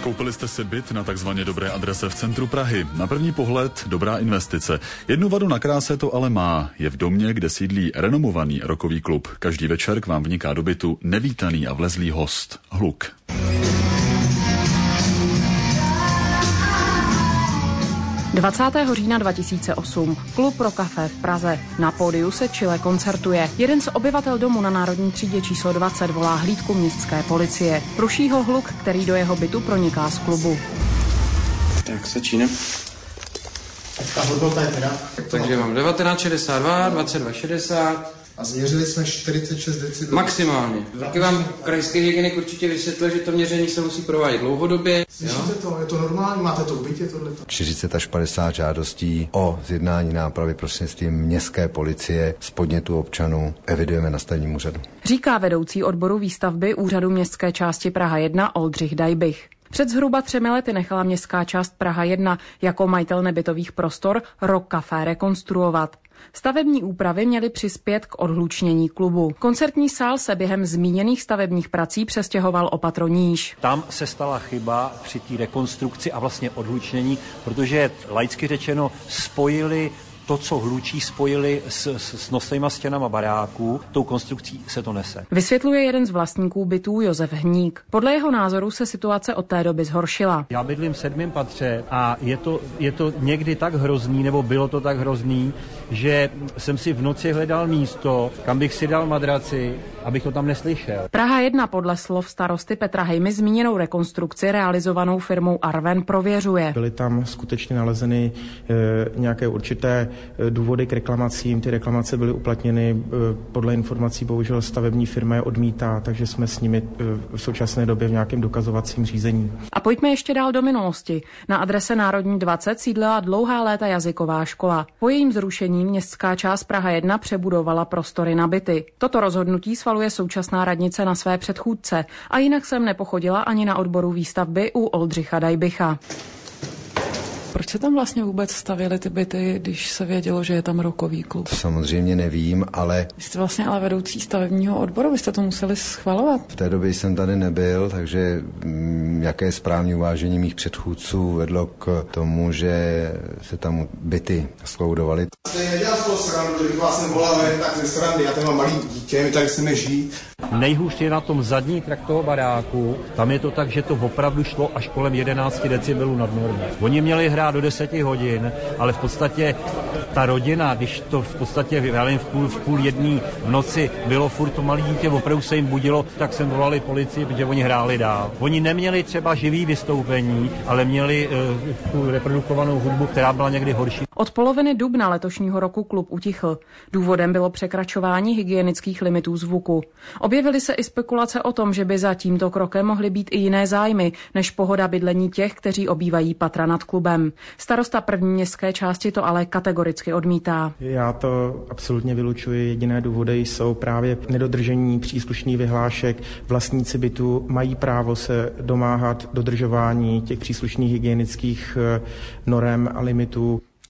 Koupili jste si byt na takzvaně dobré adrese v centru Prahy. Na první pohled dobrá investice. Jednu vadu na kráse to ale má. Je v domě, kde sídlí renomovaný rockový klub. Každý večer k vám vniká do bytu nevítaný a vlezlý host. Hluk. – 20. října 2008. Klub Pro Café v Praze. Na pódiu se čile koncertuje. Jeden z obyvatel domu na Národní třídě číslo 20 volá hlídku městské policie. Ruší ho hluk, který do jeho bytu proniká z klubu. Tak začínám. Ta hodnota je teda? Takže mám 1962, 2260. A změřili jsme 46 decibelů. Maximálně. Taky vám krajský hygienik určitě vysvětlil, že to měření se musí provádět dlouhodobě. Slyšíte to? Je to normální? Máte to v bytě tohleto? 40 až 50 žádostí o zjednání nápravy prostřednictvím městské policie z podnětu občanů evidujeme na stavebním úřadu. Říká vedoucí odboru výstavby úřadu městské části Praha 1 Oldřich Dajbich. Před zhruba 3 lety nechala městská část Praha 1 jako majitel nebytových prostor Rock Café rekonstruovat. Stavební úpravy měly přispět k odhlučnění klubu. Koncertní sál se během zmíněných stavebních prací přestěhoval o patro níž. Tam se stala chyba při té rekonstrukci a vlastně odhlučnění, protože laicky řečeno spojili to, co hlučí, spojili s nosnýma stěnama baráků, tou konstrukcí se to nese. Vysvětluje jeden z vlastníků bytů Josef Hník. Podle jeho názoru se situace od té doby zhoršila. Já bydlím v 7. patře a je to někdy tak hrozný, nebo bylo to tak hrozný, že jsem si v noci hledal místo, kam bych si dal madraci, abych to tam neslyšel. Praha 1 podle slov starosty Petra Hejmy zmíněnou rekonstrukci realizovanou firmou Arven prověřuje. Byly tam skutečně nalezeny nějaké určité důvody k reklamacím. Ty reklamace byly uplatněny podle informací, bohužel stavební firma je odmítá, takže jsme s nimi v současné době v nějakém dokazovacím řízení. A pojďme ještě dál do minulosti. Na adrese Národní 20 sídlila dlouhá léta jazyková škola. Po jejím zrušení městská část Praha 1 přebudovala prostory na byty. Toto rozhodnutí svaluje současná radnice na své předchůdce a jinak jsem nepochodila ani na odboru výstavby u Oldřicha Dajbicha. Proč se tam vlastně vůbec stavěly ty byty, když se vědělo, že je tam rockový klub? To samozřejmě nevím, ale... Vy jste vlastně ale vedoucí stavebního odboru, vy jste to museli schvalovat. V té době jsem tady nebyl, takže jaké správní uvážení mých předchůdců vedlo k tomu, že se tam byty skloudovaly. Jste nedělal z toho srandu, že bych vás nevolal tak ze srandy, já tady mám malý dítě, my tady chceme žít. Nejhůř je na tom zadní trakt toho baráku, tam je to tak, že to opravdu šlo až kolem 11 decibelů nad normou. Oni měli hrát do 10 hodin, ale v podstatě ta rodina, když to v podstatě v půl jedné v noci bylo furt to malé dítě, opravdu se jim budilo, tak jsem volali policii, protože oni hráli dál. Oni neměli třeba živý vystoupení, ale měli tu reprodukovanou hudbu, která byla někdy horší. Od poloviny dubna letošního roku klub utichl. Důvodem bylo překračování hygienických limitů zvuku. Objevily se i spekulace o tom, že by za tímto krokem mohly být i jiné zájmy, než pohoda bydlení těch, kteří obývají patra nad klubem. Starosta první městské části to ale kategoricky odmítá. Já to absolutně vylučuji. Jediné důvody jsou právě nedodržení příslušných vyhlášek. Vlastníci bytu mají právo se domáhat dodržování těch příslušných hygienických norem a limitů.